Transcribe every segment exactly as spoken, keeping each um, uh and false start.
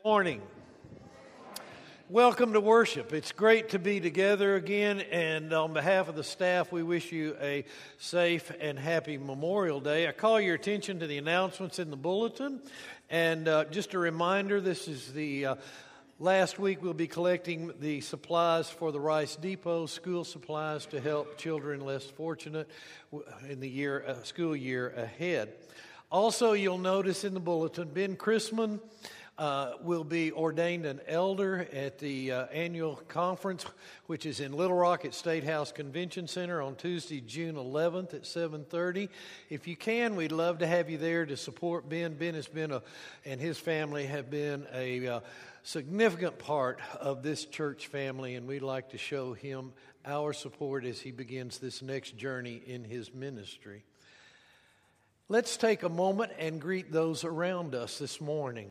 Morning. Welcome to worship. It's great to be together again, and on behalf of the staff, we wish you a safe and happy Memorial Day. I call your attention to the announcements in the bulletin, and uh, just a reminder, this is the uh, last week we'll be collecting the supplies for the Rice Depot, school supplies to help children less fortunate in the year uh, school year ahead. Also, you'll notice in the bulletin, Ben Chrisman Uh, will be ordained an elder at the uh, annual conference, which is in Little Rock at State House Convention Center on Tuesday, June eleventh at seven thirty. If you can, we'd love to have you there to support Ben. Ben has been a, and his family have been a uh, significant part of this church family, and we'd like to show him our support as he begins this next journey in his ministry. Let's take a moment and greet those around us this morning.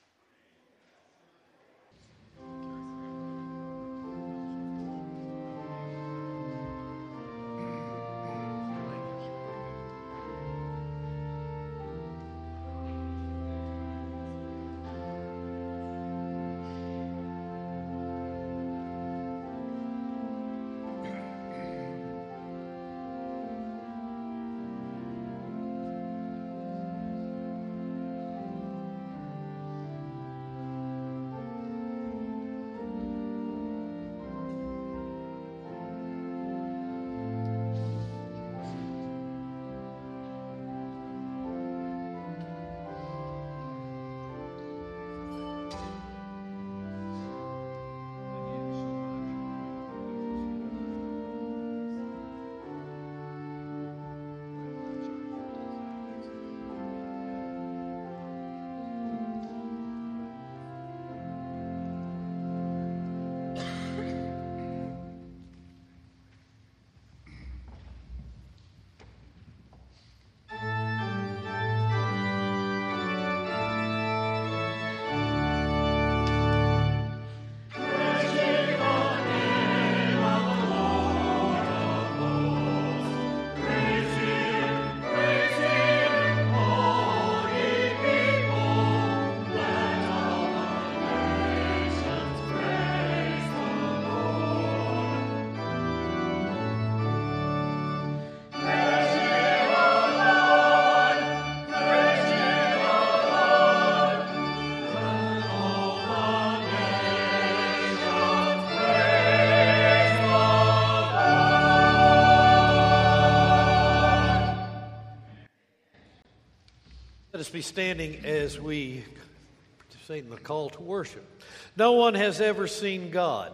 Let us be standing as we participate in the call to worship. No one has ever seen God.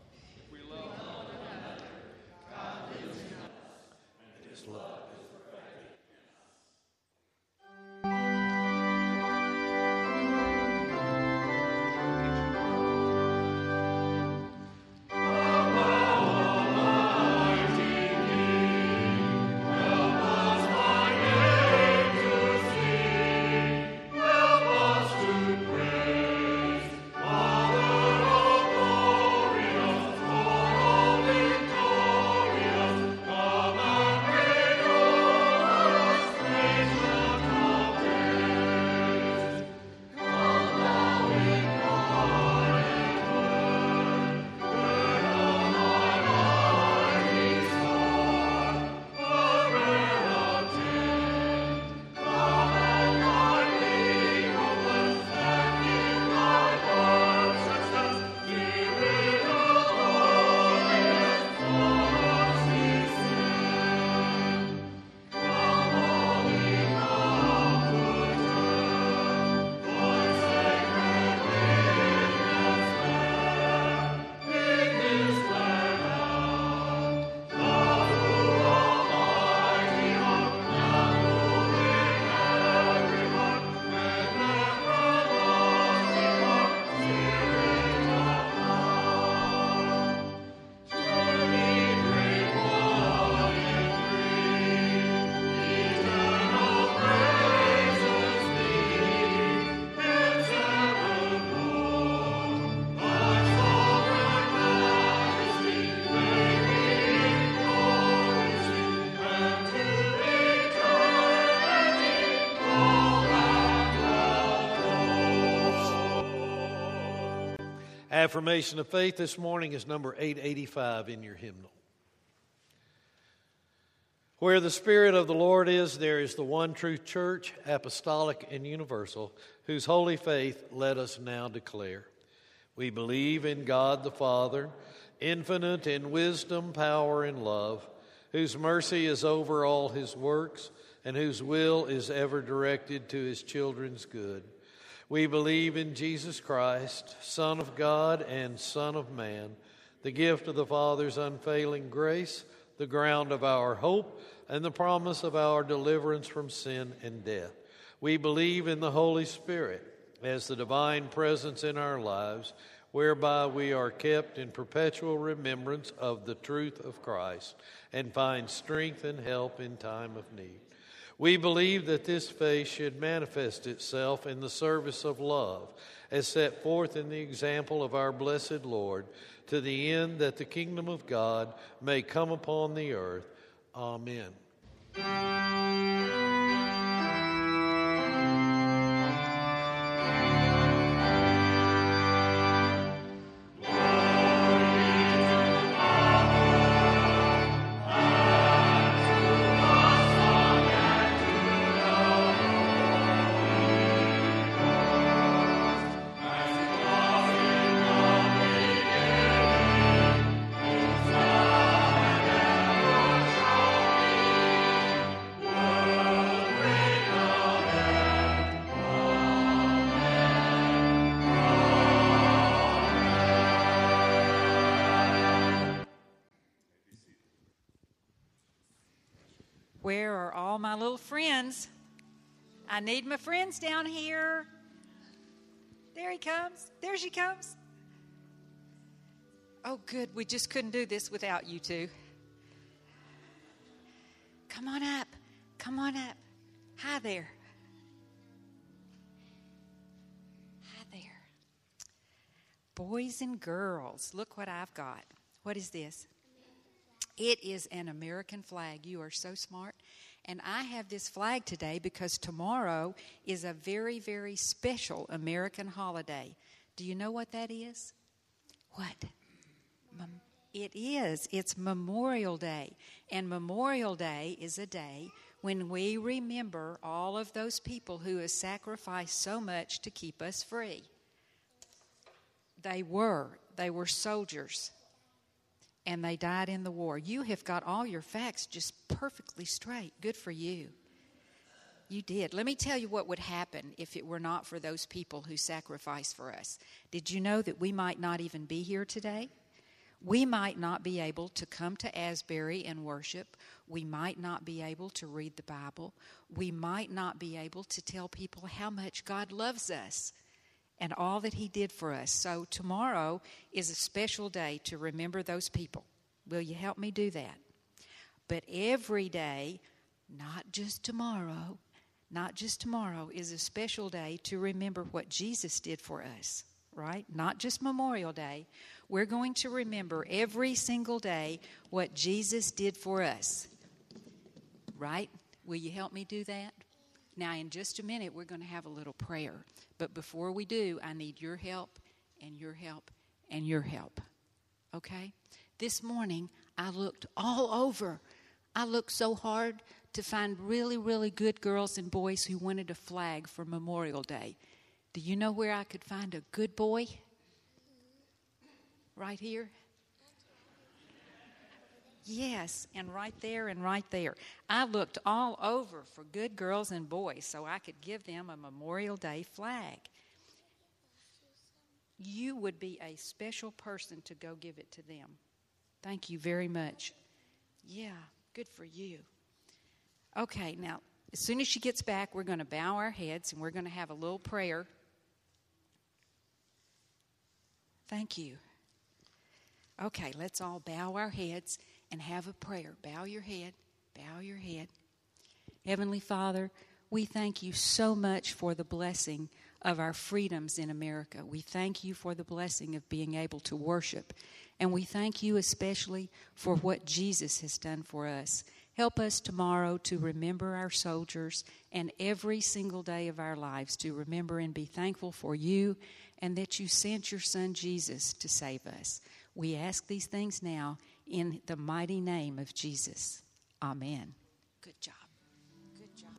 We love one another. God lives in us, and His love is perfected. Glory Affirmation of faith this morning is number eight eighty-five in your hymnal. Where the Spirit of the Lord is, there is the one true church, apostolic and universal, whose holy faith let us now declare. We believe in God the Father, infinite in wisdom, power, and love, whose mercy is over all his works, and whose will is ever directed to his children's good. We believe in Jesus Christ, Son of God and Son of man, the gift of the Father's unfailing grace, the ground of our hope, and the promise of our deliverance from sin and death. We believe in the Holy Spirit as the divine presence in our lives, whereby we are kept in perpetual remembrance of the truth of Christ and find strength and help in time of need. We believe that this faith should manifest itself in the service of love, as set forth in the example of our blessed Lord, to the end that the kingdom of God may come upon the earth. Amen. Where are all my little friends? I need my friends down here. There he comes. There she comes. Oh, good. We just couldn't do this without you two. Come on up. Come on up. Hi there. Hi there. Boys and girls, look what I've got. What is this? It is an American flag. You are so smart. And I have this flag today because tomorrow is a very, very special American holiday. Do you know what that is? What? Mem- it is. It's Memorial Day. And Memorial Day is a day when we remember all of those people who have sacrificed so much to keep us free. They were. They were soldiers. And they died in the war. You have got all your facts just perfectly straight. Good for you. You did. Let me tell you what would happen if it were not for those people who sacrificed for us. Did you know that we might not even be here today? We might not be able to come to Asbury and worship. We might not be able to read the Bible. We might not be able to tell people how much God loves us and all that he did for us. So tomorrow is a special day to remember those people. Will you help me do that? But every day, not just tomorrow, not just tomorrow, is a special day to remember what Jesus did for us, right? Not just Memorial Day. We're going to remember every single day what Jesus did for us, right? Will you help me do that? Now, in just a minute, we're going to have a little prayer. But before we do, I need your help and your help and your help. Okay? This morning, I looked all over. I looked so hard to find really, really good girls and boys who wanted a flag for Memorial Day. Do you know where I could find a good boy? Right here? Yes, and right there and right there. I looked all over for good girls and boys so I could give them a Memorial Day flag. You would be a special person to go give it to them. Thank you very much. Yeah, good for you. Okay, now, as soon as she gets back, we're going to bow our heads and we're going to have a little prayer. Thank you. Okay, let's all bow our heads and have a prayer. Bow your head. Bow your head. Heavenly Father, we thank you so much for the blessing of our freedoms in America. We thank you for the blessing of being able to worship. And we thank you especially for what Jesus has done for us. Help us tomorrow to remember our soldiers and every single day of our lives to remember and be thankful for you and that you sent your Son Jesus to save us. We ask these things now in the mighty name of Jesus. Amen. Good job. Good job.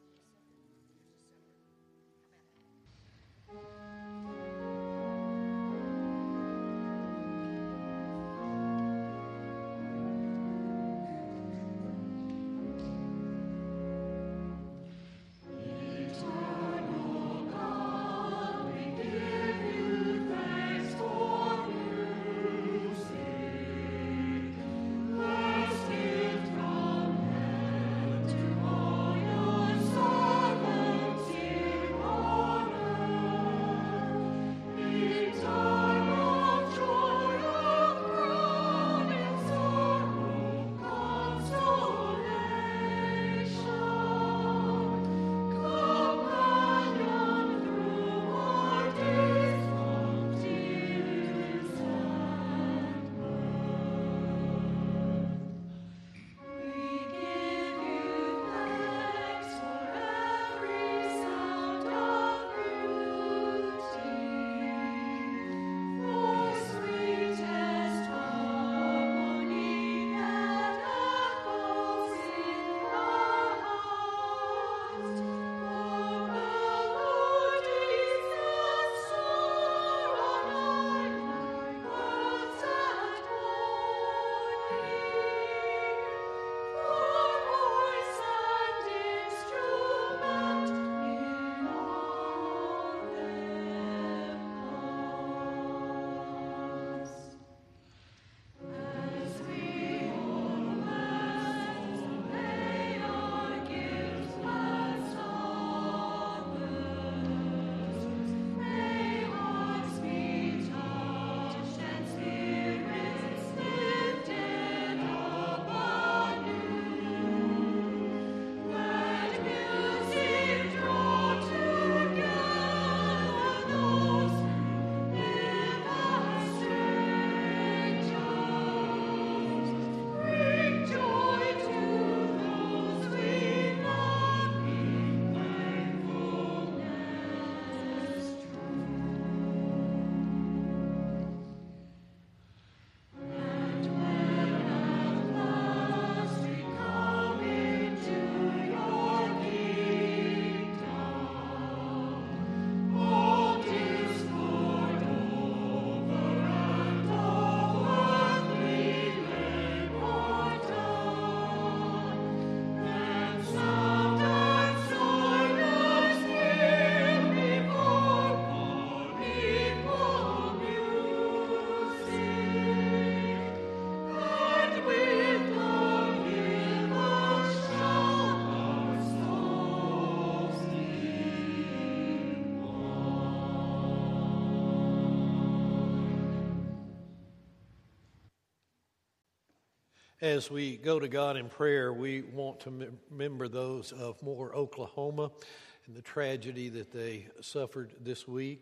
As we go to God in prayer, we want to remember those of Moore, Oklahoma, and the tragedy that they suffered this week.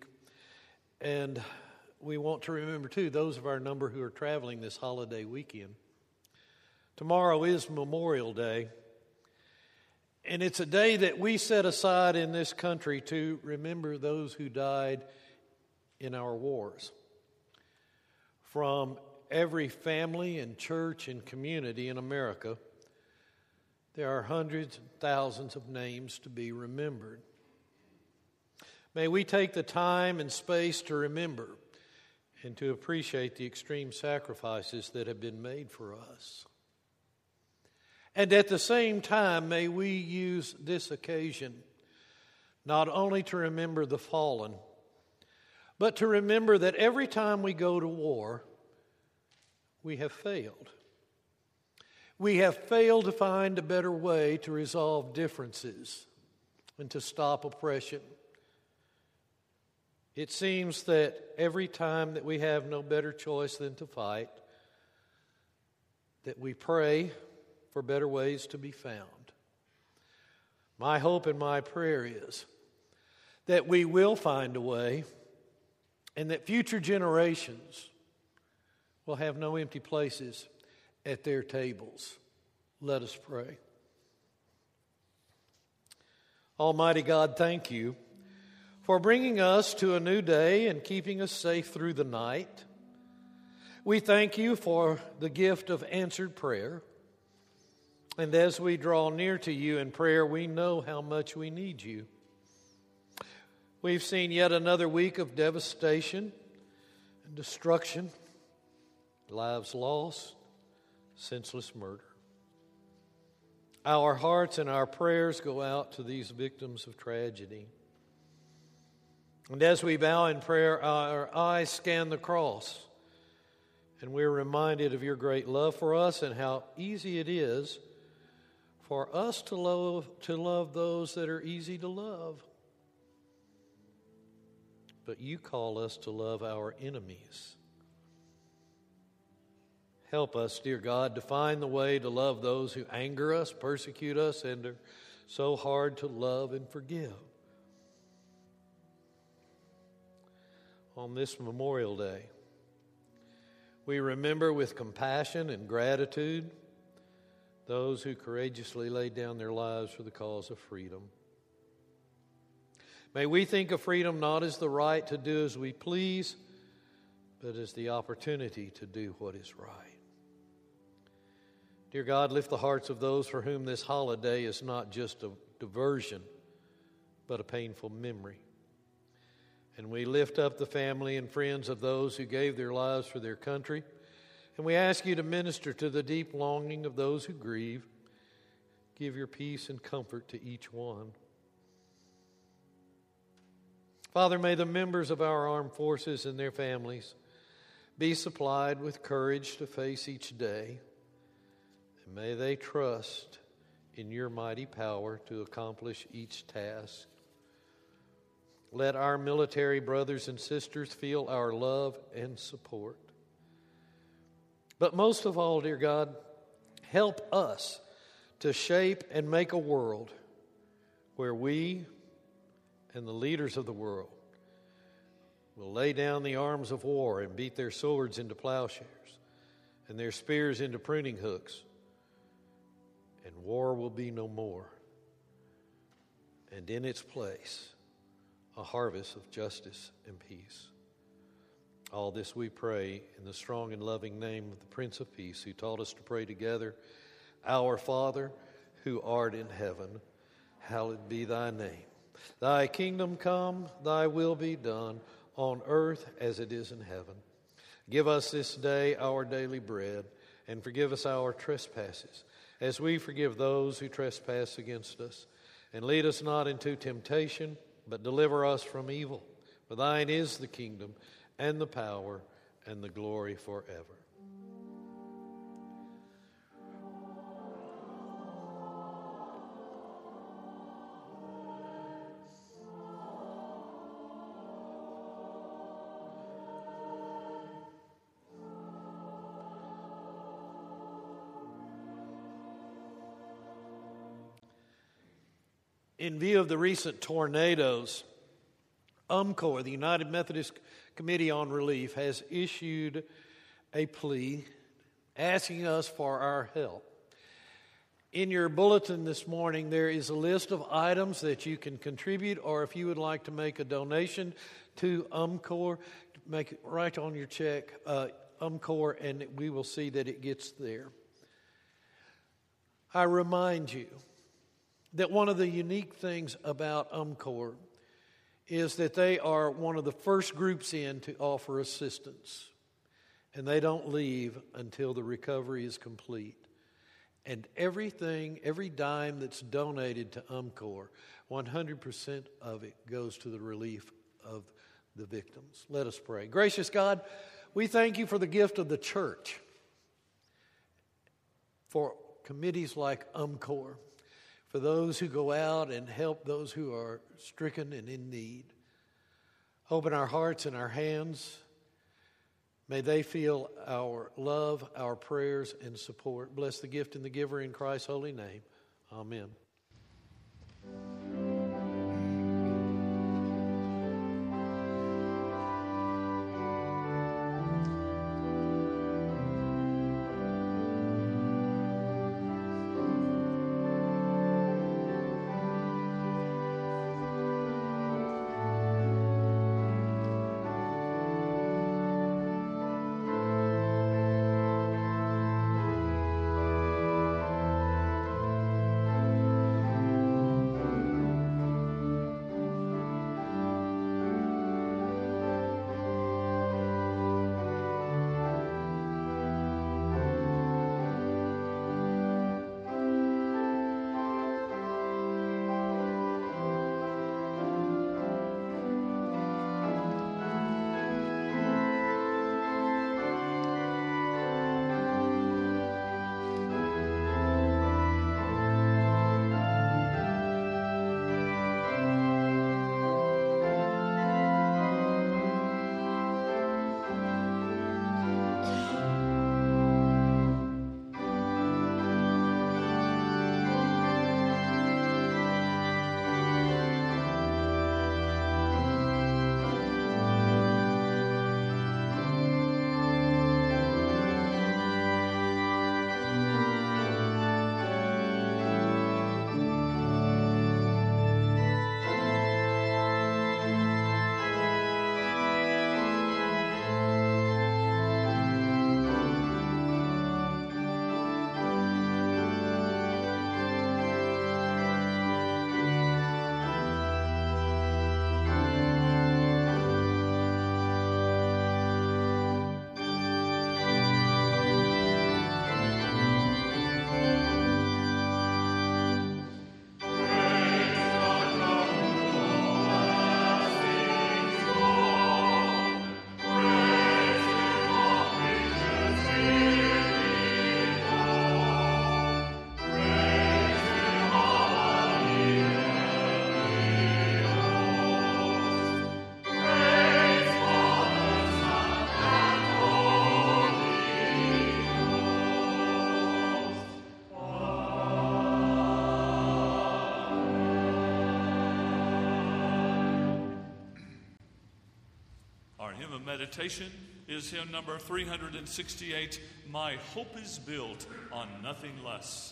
And we want to remember, too, those of our number who are traveling this holiday weekend. Tomorrow is Memorial Day, and it's a day that we set aside in this country to remember those who died in our wars. From every family and church and community in America, there are hundreds and thousands of names to be remembered. May we take the time and space to remember and to appreciate the extreme sacrifices that have been made for us. And at the same time, may we use this occasion not only to remember the fallen, but to remember that every time we go to war, we have failed. We have failed to find a better way to resolve differences and to stop oppression. It seems that every time that we have no better choice than to fight, that we pray for better ways to be found. My hope and my prayer is that we will find a way and that future generations will have no empty places at their tables. Let us pray. Almighty God, thank you for bringing us to a new day and keeping us safe through the night. We thank you for the gift of answered prayer. And as we draw near to you in prayer, we know how much we need you. We've seen yet another week of devastation and destruction, lives lost, senseless murder. Our hearts and our prayers go out to these victims of tragedy. And as we bow in prayer, our eyes scan the cross, and we're reminded of your great love for us and how easy it is for us to love, to love those that are easy to love. But you call us to love our enemies. Help us, dear God, to find the way to love those who anger us, persecute us, and are so hard to love and forgive. On this Memorial Day, we remember with compassion and gratitude those who courageously laid down their lives for the cause of freedom. May we think of freedom not as the right to do as we please, but as the opportunity to do what is right. Dear God, lift the hearts of those for whom this holiday is not just a diversion, but a painful memory. And we lift up the family and friends of those who gave their lives for their country. And we ask you to minister to the deep longing of those who grieve. Give your peace and comfort to each one. Father, may the members of our armed forces and their families be supplied with courage to face each day. And may they trust in your mighty power to accomplish each task. Let our military brothers and sisters feel our love and support. But most of all, dear God, help us to shape and make a world where we and the leaders of the world will lay down the arms of war and beat their swords into plowshares and their spears into pruning hooks, and war will be no more. And in its place, a harvest of justice and peace. All this we pray in the strong and loving name of the Prince of Peace, who taught us to pray together, Our Father, who art in heaven, hallowed be thy name. Thy kingdom come, thy will be done, on earth as it is in heaven. Give us this day our daily bread, and forgive us our trespasses, as we forgive those who trespass against us. And lead us not into temptation, but deliver us from evil. For thine is the kingdom, and the power, and the glory forever. In view of the recent tornadoes, UMCOR, the United Methodist Committee on Relief, has issued a plea asking us for our help. In your bulletin this morning, there is a list of items that you can contribute, or if you would like to make a donation to UMCOR, make it right on your check, uh, UMCOR, and we will see that it gets there. I remind you that one of the unique things about UMCOR is that they are one of the first groups in to offer assistance. And they don't leave until the recovery is complete. And everything, every dime that's donated to UMCOR, one hundred percent of it goes to the relief of the victims. Let us pray. Gracious God, we thank you for the gift of the church, for committees like UMCOR, for those who go out and help those who are stricken and in need. Open our hearts and our hands. May they feel our love, our prayers, and support. Bless the gift and the giver in Christ's holy name. Amen. hymn of meditation is hymn number three hundred sixty-eight, My Hope is Built on Nothing Less.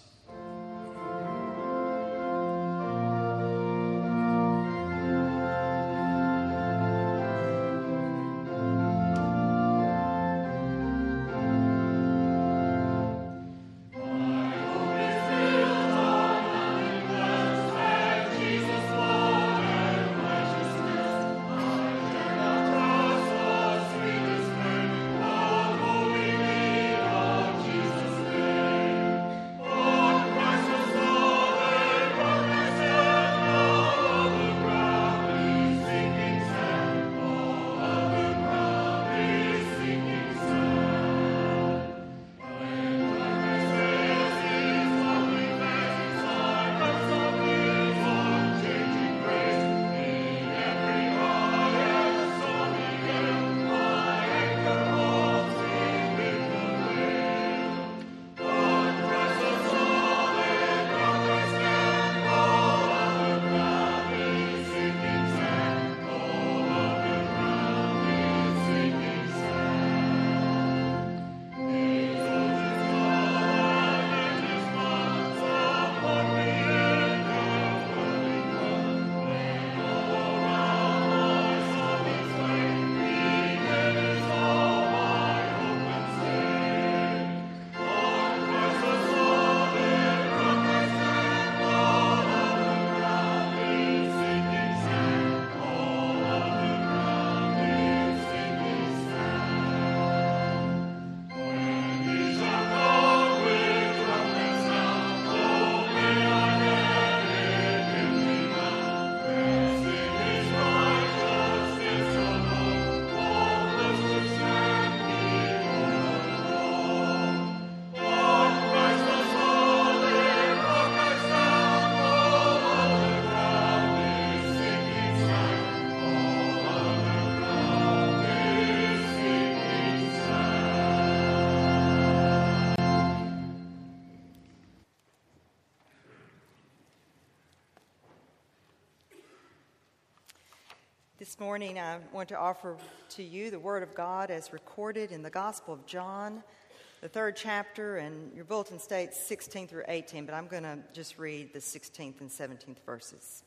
This morning I want to offer to you the Word of God as recorded in the Gospel of John, the third chapter, and your bulletin states sixteen through eighteen, but I'm going to just read the sixteenth and seventeenth verses.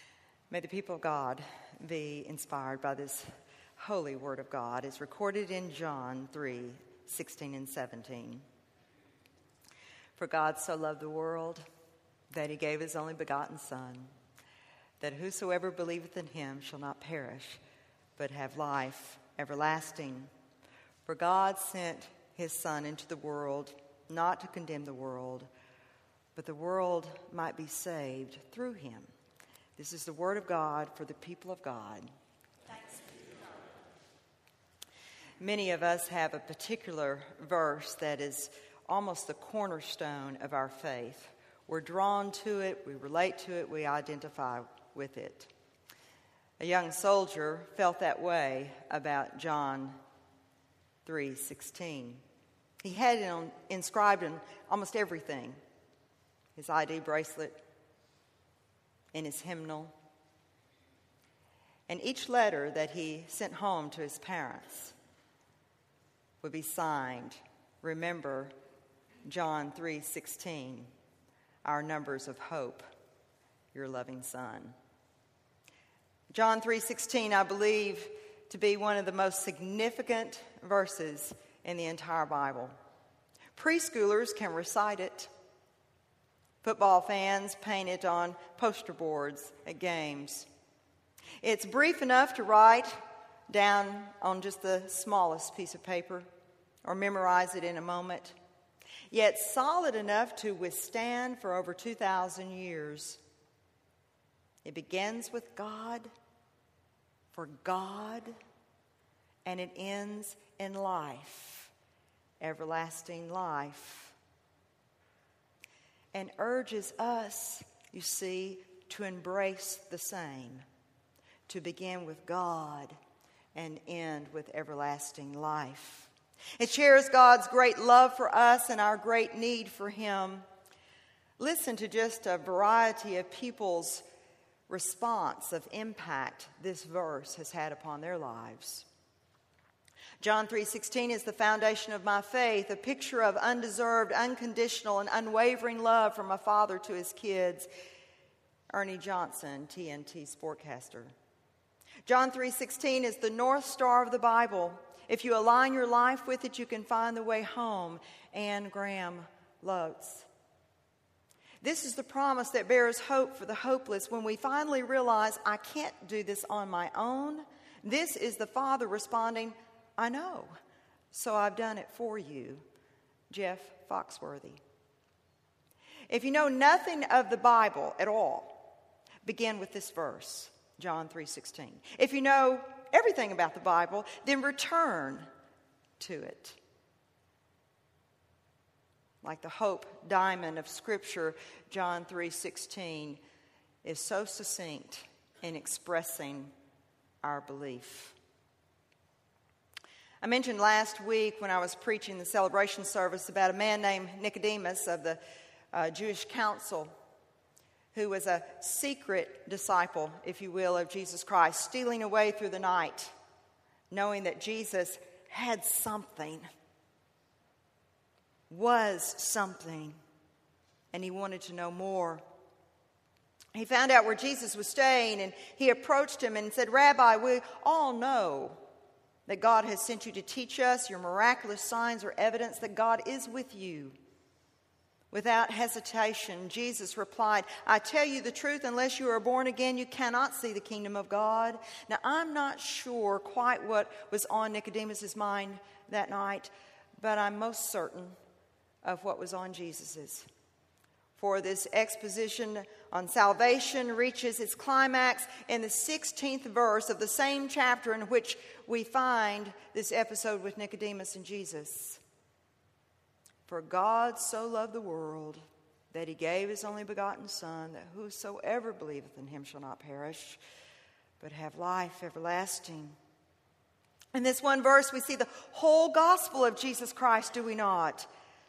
May the people of God be inspired by this holy Word of God as recorded in John three, sixteen and seventeen. For God so loved the world that he gave his only begotten Son, that whosoever believeth in him shall not perish, but have life everlasting. For God sent his Son into the world, not to condemn the world, but the world might be saved through him. This is the word of God for the people of God. Thanks be to God. Many of us have a particular verse that is almost the cornerstone of our faith. We're drawn to it, we relate to it, we identify with it. A young soldier felt that way about John three sixteen. He had it on, inscribed in almost everything. His I D bracelet, in his hymnal. And each letter that he sent home to his parents would be signed, remember John three sixteen, our numbers of hope, your loving Son. John three sixteen, I believe to be one of the most significant verses in the entire Bible. Preschoolers can recite it. Football fans paint it on poster boards at games. It's brief enough to write down on just the smallest piece of paper or memorize it in a moment, yet solid enough to withstand for over two thousand years. It begins with God, for God, and it ends in life, everlasting life, and urges us, you see, to embrace the same, to begin with God and end with everlasting life. It shares God's great love for us and our great need for him. Listen to just a variety of people's response of impact this verse has had upon their lives. John three sixteen is the foundation of my faith, a picture of undeserved, unconditional, and unwavering love from a father to his kids. Ernie Johnson, T N T Sportcaster. John three sixteen is the North Star of the Bible. If you align your life with it, you can find the way home. Anne Graham Lotz. This is the promise that bears hope for the hopeless when we finally realize, I can't do this on my own. This is the Father responding, I know, so I've done it for you. Jeff Foxworthy. If you know nothing of the Bible at all, begin with this verse, John three sixteen. If you know everything about the Bible, then return to it. Like the hope diamond of Scripture, John three sixteen is so succinct in expressing our belief. I mentioned last week when I was preaching the celebration service about a man named Nicodemus of the uh, Jewish Council, who was a secret disciple, if you will, of Jesus Christ, stealing away through the night, knowing that Jesus had something, was something, and he wanted to know more. He found out where Jesus was staying, and he approached him and said, Rabbi, we all know that God has sent you to teach us. Your miraculous signs are evidence that God is with you. Without hesitation, Jesus replied, I tell you the truth, unless you are born again, you cannot see the kingdom of God. Now, I'm not sure quite what was on Nicodemus' mind that night, but I'm most certain of what was on Jesus's. For this exposition on salvation reaches its climax in the sixteenth verse of the same chapter in which we find this episode with Nicodemus and Jesus. For God so loved the world that he gave his only begotten Son, that whosoever believeth in him shall not perish, but have life everlasting. In this one verse, we see the whole gospel of Jesus Christ, do we not?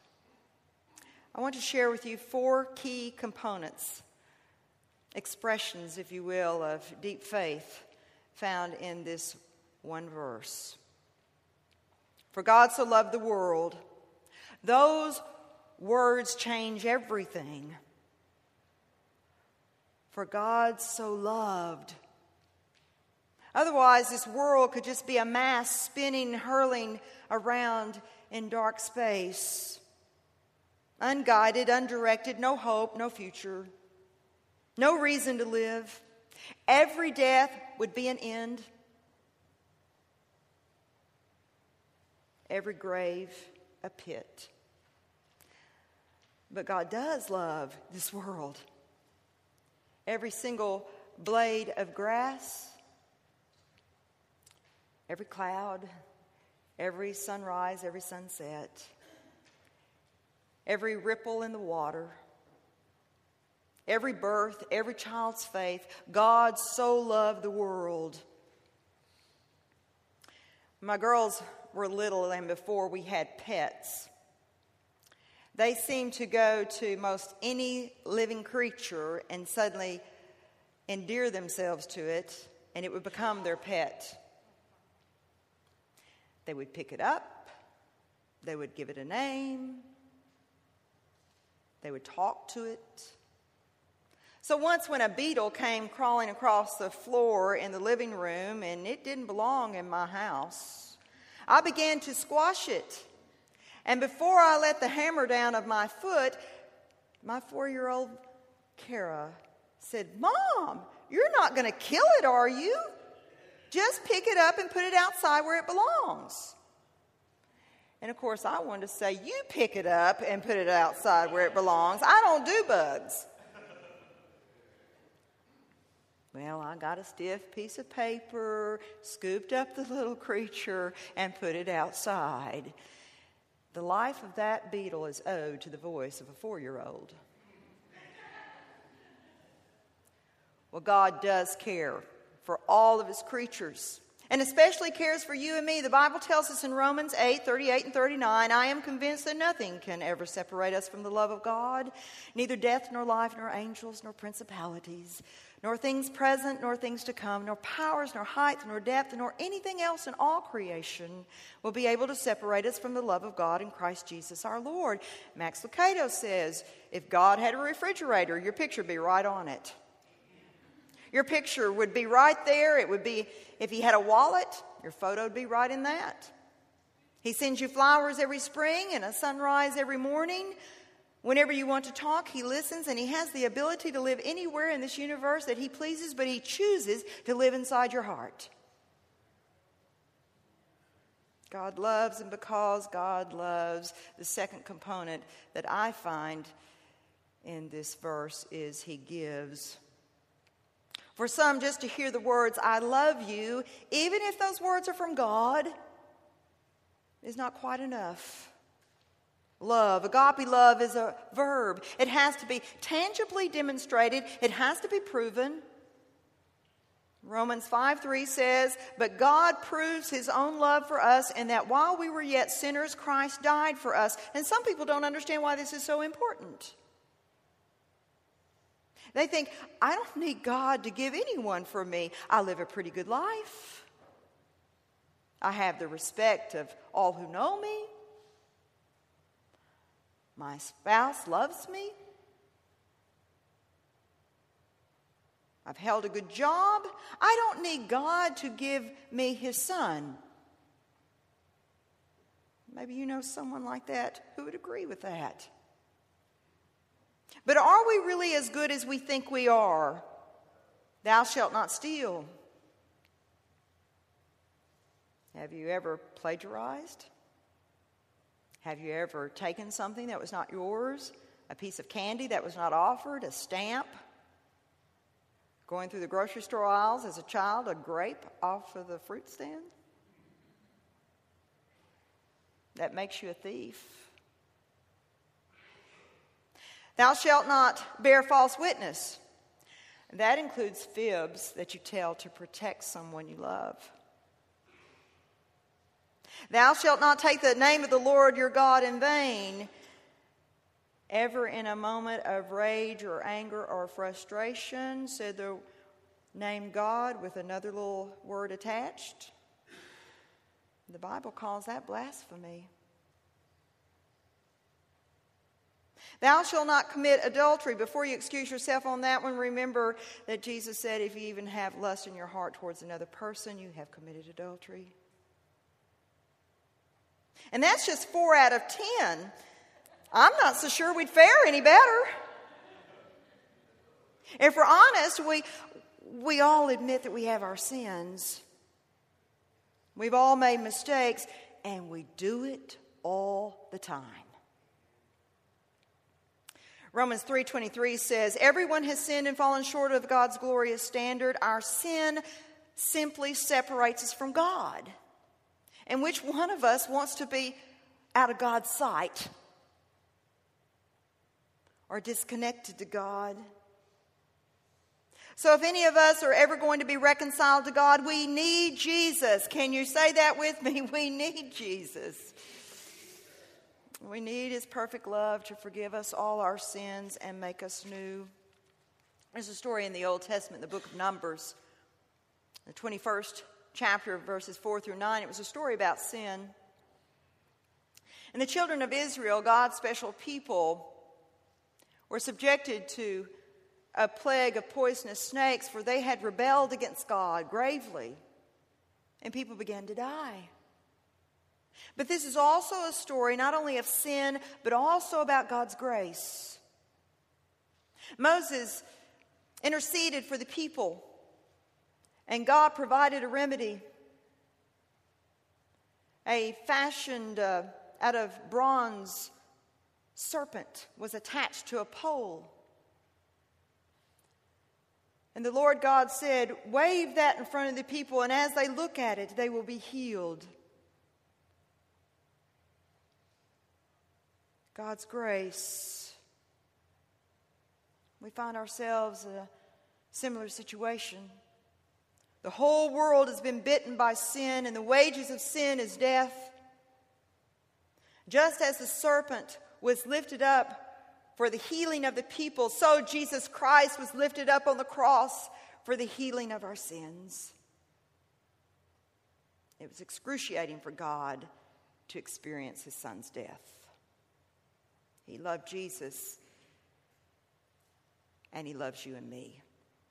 I want to share with you four key components, expressions, if you will, of deep faith found in this one verse. For God so loved the world. Those words change everything. For God so loved. Otherwise, this world could just be a mass spinning, hurling around in dark space. Unguided, undirected, no hope, no future, no reason to live. Every death would be an end. Every grave a pit. But God does love this world. Every single blade of grass, every cloud, every sunrise, every sunset, every ripple in the water, every birth, every child's faith. God so loved the world. My girls were little, and before we had pets, they seemed to go to most any living creature and suddenly endear themselves to it, and it would become their pet. They would pick it up, they would give it a name, they would talk to it. So once when a beetle came crawling across the floor in the living room, and it didn't belong in my house, I began to squash it. And before I let the hammer down of my foot, my four-year-old Kara said, Mom, you're not going to kill it, are you? Just pick it up and put it outside where it belongs. And, of course, I wanted to say, you pick it up and put it outside where it belongs. I don't do bugs. Well, I got a stiff piece of paper, scooped up the little creature, and put it outside. The life of that beetle is owed to the voice of a four-year-old. Well, God does care for all of his creatures. and especially cares for you and me. The Bible tells us in Romans eight, thirty-eight and thirty-nine, I am convinced that nothing can ever separate us from the love of God, neither death nor life, nor angels, nor principalities, nor things present, nor things to come, nor powers, nor height, nor depth, nor anything else in all creation will be able to separate us from the love of God in Christ Jesus our Lord. Max Lucado says, if God had a refrigerator, your picture would be right on it. Your picture would be right there. It would be, if he had a wallet, your photo would be right in that. He sends you flowers every spring and a sunrise every morning. Whenever you want to talk, he listens, and he has the ability to live anywhere in this universe that he pleases, but he chooses to live inside your heart. God loves, and because God loves, the second component that I find in this verse is he gives. For some, just to hear the words, I love you, even if those words are from God, is not quite enough. Love, agape love, is a verb. It has to be tangibly demonstrated. It has to be proven. Romans five three says, but God proves his own love for us in that while we were yet sinners, Christ died for us. And some people don't understand why this is so important. They think, I don't need God to give anyone for me. I live a pretty good life. I have the respect of all who know me. My spouse loves me. I've held a good job. I don't need God to give me his son. Maybe you know someone like that who would agree with that. But are we really as good as we think we are? Thou shalt not steal. Have you ever plagiarized? Have you ever taken something that was not yours? A piece of candy that was not offered? A stamp? Going through the grocery store aisles as a child, a grape off of the fruit stand? That makes you a thief. Thou shalt not bear false witness. That includes fibs that you tell to protect someone you love. Thou shalt not take the name of the Lord your God in vain. Ever in a moment of rage or anger or frustration, said the name God with another little word attached? The Bible calls that blasphemy. Thou shalt not commit adultery. Before you excuse yourself on that one, remember that Jesus said if you even have lust in your heart towards another person, you have committed adultery. And that's just four out of ten. I'm not so sure we'd fare any better. If we're honest, we, we all admit that we have our sins. We've all made mistakes, and we do it all the time. Romans three twenty-three says, everyone has sinned and fallen short of God's glorious standard. Our sin simply separates us from God. And which one of us wants to be out of God's sight or disconnected to God? So if any of us are ever going to be reconciled to God, we need Jesus. Can you say that with me? We need Jesus. We need his perfect love to forgive us all our sins and make us new. There's a story in the Old Testament, the book of Numbers, the twenty-first chapter, verses four through nine. It was a story about sin. And the children of Israel, God's special people, were subjected to a plague of poisonous snakes, for they had rebelled against God gravely, and people began to die. But this is also a story not only of sin, but also about God's grace. Moses interceded for the people, and God provided a remedy. A fashioned uh, out of bronze serpent was attached to a pole. And the Lord God said, wave that in front of the people, and as they look at it, they will be healed. God's grace. We find ourselves in a similar situation. The whole world has been bitten by sin, and the wages of sin is death. Just as the serpent was lifted up for the healing of the people, so Jesus Christ was lifted up on the cross for the healing of our sins. It was excruciating for God to experience his son's death. He loved Jesus, and he loves you and me.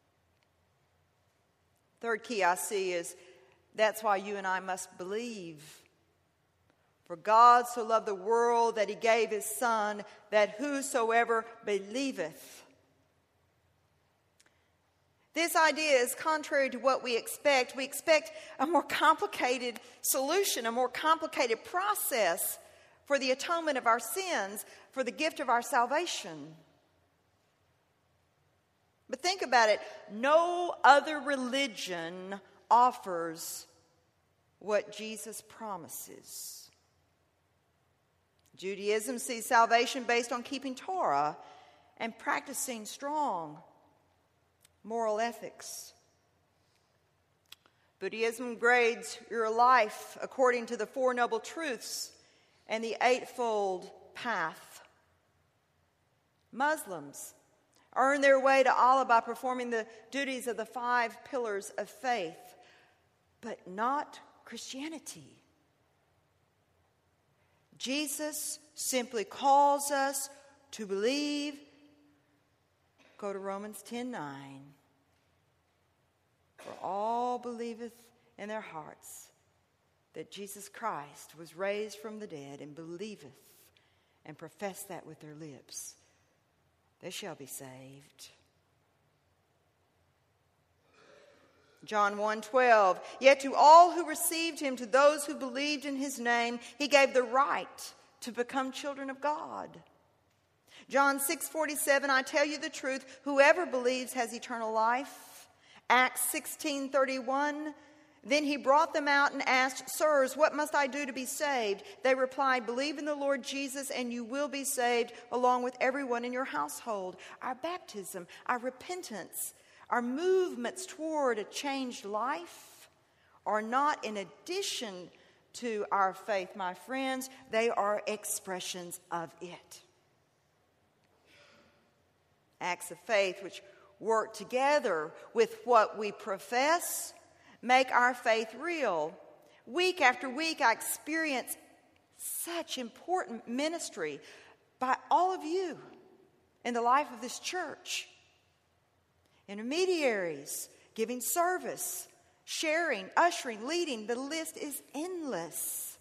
Third key I see is that's why you and I must believe. For God so loved the world that he gave his Son, that whosoever believeth. This idea is contrary to what we expect. We expect a more complicated solution, a more complicated process for the atonement of our sins, for the gift of our salvation. But think about it. No other religion offers what Jesus promises. Judaism sees salvation based on keeping Torah and practicing strong moral ethics. Buddhism grades your life according to the Four Noble Truths and the Eightfold Path. Muslims earn their way to Allah by performing the duties of the five pillars of faith, but not Christianity. Jesus simply calls us to believe. Go to Romans ten nine. For all believeth in their hearts that Jesus Christ was raised from the dead, and believeth and profess that with their lips, they shall be saved. John one twelve. Yet to all who received him, to those who believed in his name, he gave the right to become children of God. John six forty-seven. I tell you the truth, whoever believes has eternal life. Acts sixteen thirty-one. Then he brought them out and asked, Sirs, what must I do to be saved? They replied, believe in the Lord Jesus and you will be saved, along with everyone in your household. Our baptism, our repentance, our movements toward a changed life are not in addition to our faith, my friends. They are expressions of it. Acts of faith which work together with what we profess make our faith real. Week after week, I experience such important ministry by all of you in the life of this church. Intermediaries, giving service, sharing, ushering, leading. The list is endless.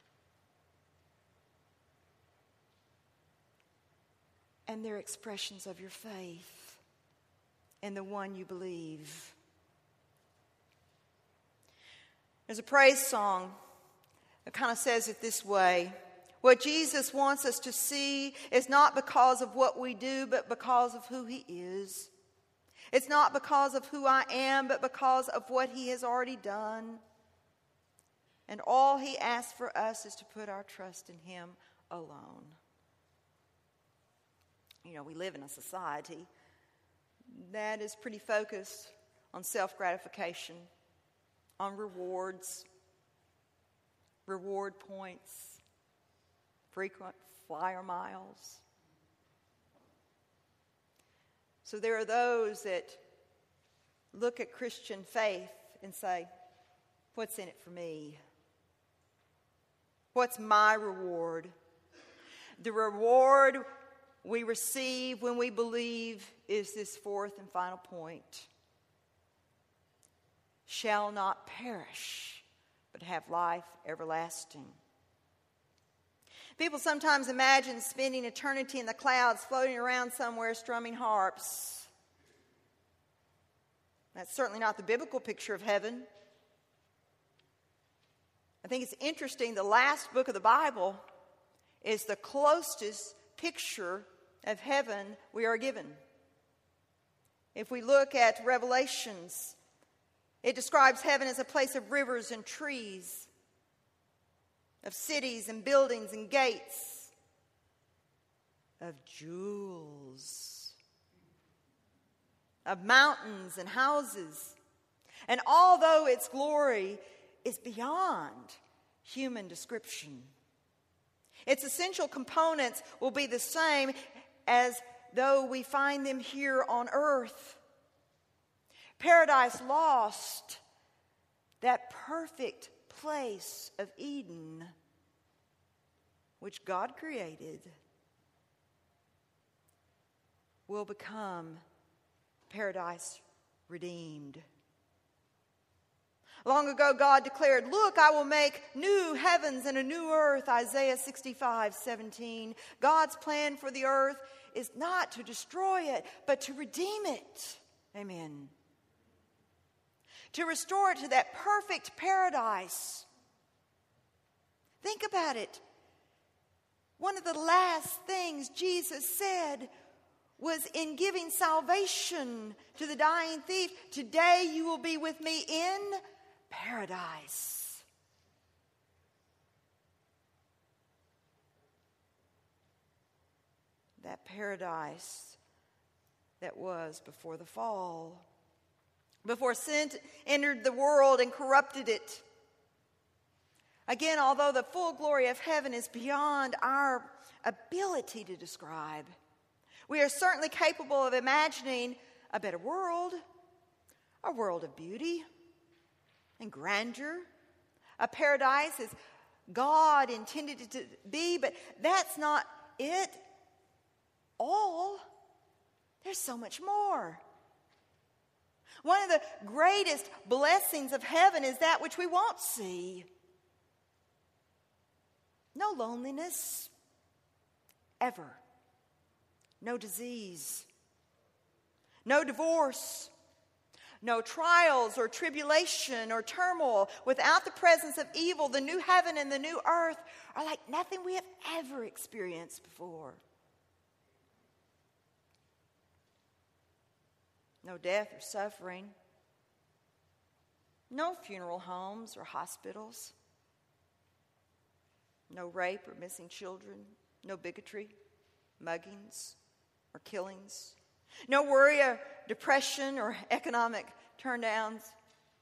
And they're expressions of your faith in the one you believe. There's a praise song that kind of says it this way. What Jesus wants us to see is not because of what we do, but because of who he is. It's not because of who I am, but because of what he has already done. And all he asks for us is to put our trust in him alone. You know, we live in a society that is pretty focused on self-gratification, on rewards, reward points, frequent flyer miles. So there are those that look at Christian faith and say, what's in it for me? What's my reward? The reward we receive when we believe is this fourth and final point. Shall not perish, but have life everlasting. People sometimes imagine spending eternity in the clouds, floating around somewhere, strumming harps. That's certainly not the biblical picture of heaven. I think it's interesting, the last book of the Bible is the closest picture of heaven we are given. If we look at Revelations, it describes heaven as a place of rivers and trees, of cities and buildings and gates, of jewels, of mountains and houses. And although its glory is beyond human description, its essential components will be the same as though we find them here on earth. Paradise lost, that perfect place of Eden, which God created, will become paradise redeemed. Long ago, God declared, "Look, I will make new heavens and a new earth," Isaiah sixty-five seventeen. God's plan for the earth is not to destroy it, but to redeem it. Amen. To restore it to that perfect paradise. Think about it. One of the last things Jesus said was in giving salvation to the dying thief, "Today you will be with me in paradise." That paradise that was before the fall, before sin entered the world and corrupted it. Again, although the full glory of heaven is beyond our ability to describe, we are certainly capable of imagining a better world, a world of beauty and grandeur, a paradise as God intended it to be, but that's not it all. There's so much more. One of the greatest blessings of heaven is that which we won't see. No loneliness, ever. No disease. No divorce. No trials or tribulation or turmoil. Without the presence of evil, the new heaven and the new earth are like nothing we have ever experienced before. No death or suffering. No funeral homes or hospitals. No rape or missing children. No bigotry, muggings, or killings. No worry or depression or economic turndowns.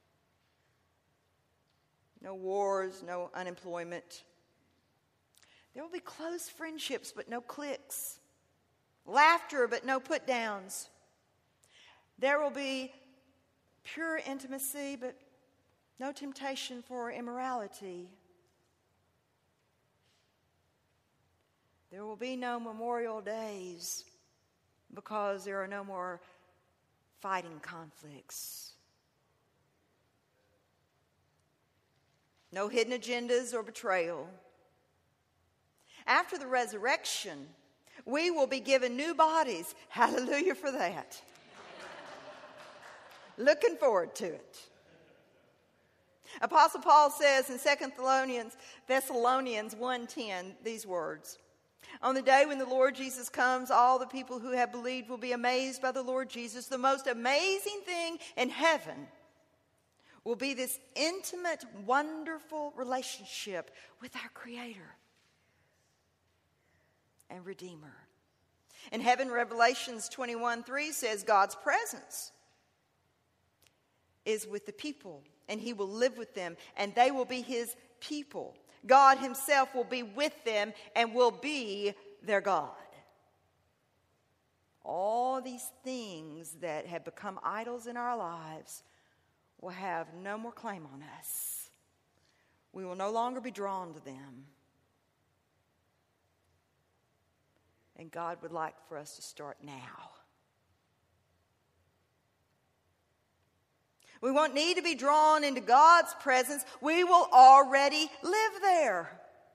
No wars, no unemployment. There will be close friendships, but no cliques. Laughter, but no put-downs. There will be pure intimacy, but no temptation for immorality. There will be no memorial days because there are no more fighting conflicts. No hidden agendas or betrayal. After the resurrection, we will be given new bodies. Hallelujah for that. Looking forward to it. Apostle Paul says in Second Thessalonians one ten these words, "On the day when the Lord Jesus comes, all the people who have believed will be amazed by the Lord Jesus. The most amazing thing in heaven will be this intimate, wonderful relationship with our Creator and Redeemer." In heaven, Revelations twenty-one three says God's presence is with the people, and He will live with them, and they will be His people. God Himself will be with them and will be their God. All these things that have become idols in our lives will have no more claim on us. We will no longer be drawn to them. And God would like for us to start now. We won't need to be drawn into God's presence. We will already live there.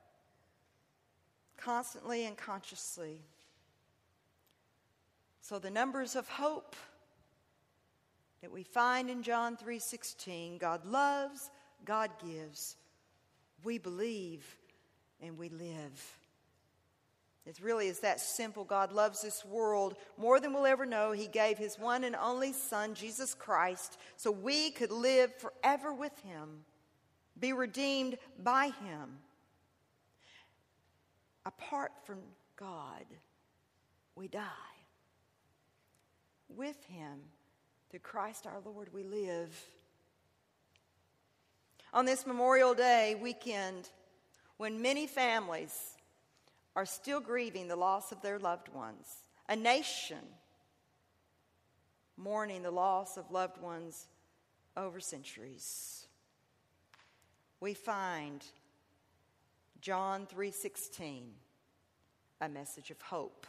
Constantly and consciously. So the numbers of hope that we find in John three sixteen, God loves, God gives. We believe and we live. It really is that simple. God loves this world more than we'll ever know. He gave His one and only Son, Jesus Christ, so we could live forever with Him, be redeemed by Him. Apart from God, we die. With Him, through Christ our Lord, we live. On this Memorial Day weekend, when many families are still grieving the loss of their loved ones, a nation mourning the loss of loved ones over centuries, we find John three sixteen, a message of hope.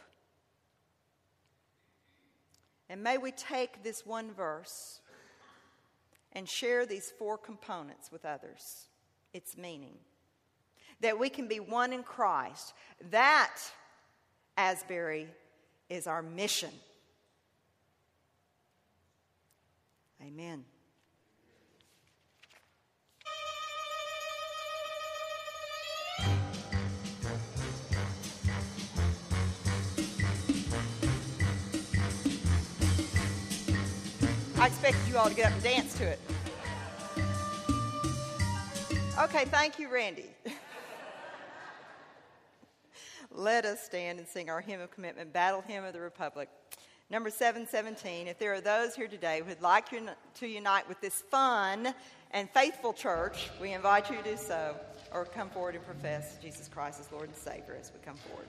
And may we take this one verse and share these four components with others, its meaning. That we can be one in Christ. That, Asbury, is our mission. Amen. I expected you all to get up and dance to it. Okay, thank you, Randy. Let us stand and sing our hymn of commitment, Battle Hymn of the Republic. Number seven seventeen. If there are those here today who would like to unite with this fun and faithful church, we invite you to do so, or come forward and profess Jesus Christ as Lord and Savior as we come forward.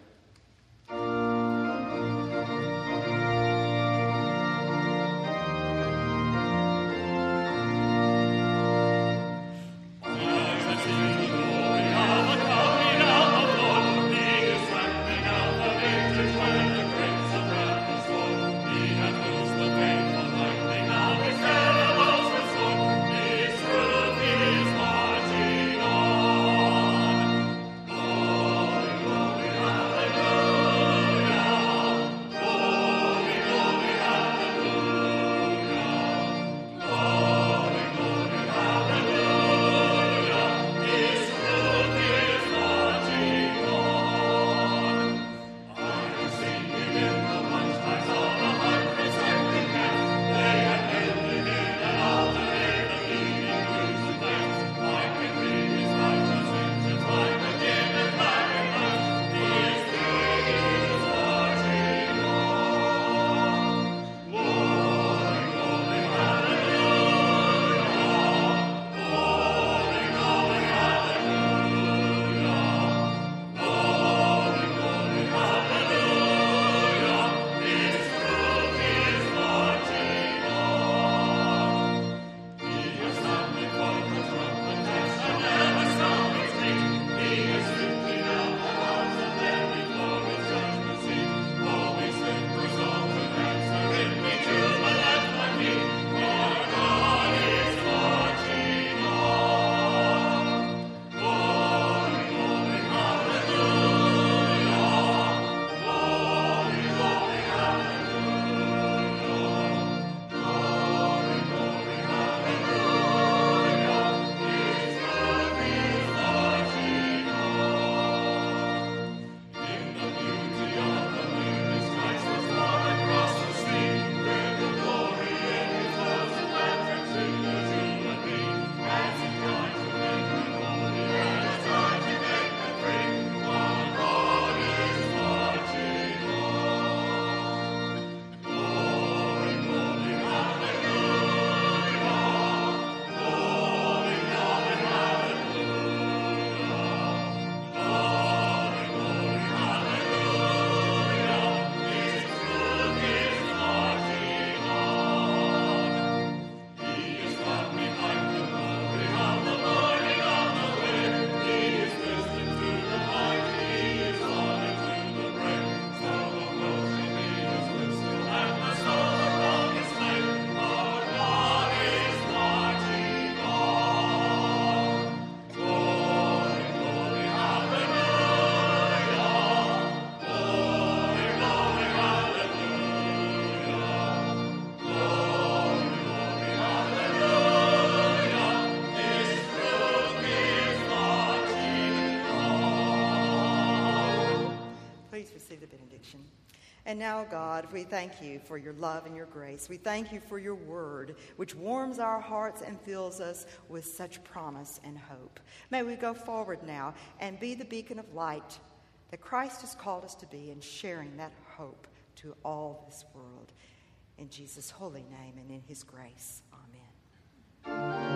And now, God, we thank you for your love and your grace. We thank you for your word, which warms our hearts and fills us with such promise and hope. May we go forward now and be the beacon of light that Christ has called us to be, and sharing that hope to all this world. In Jesus' holy name and in his grace, amen.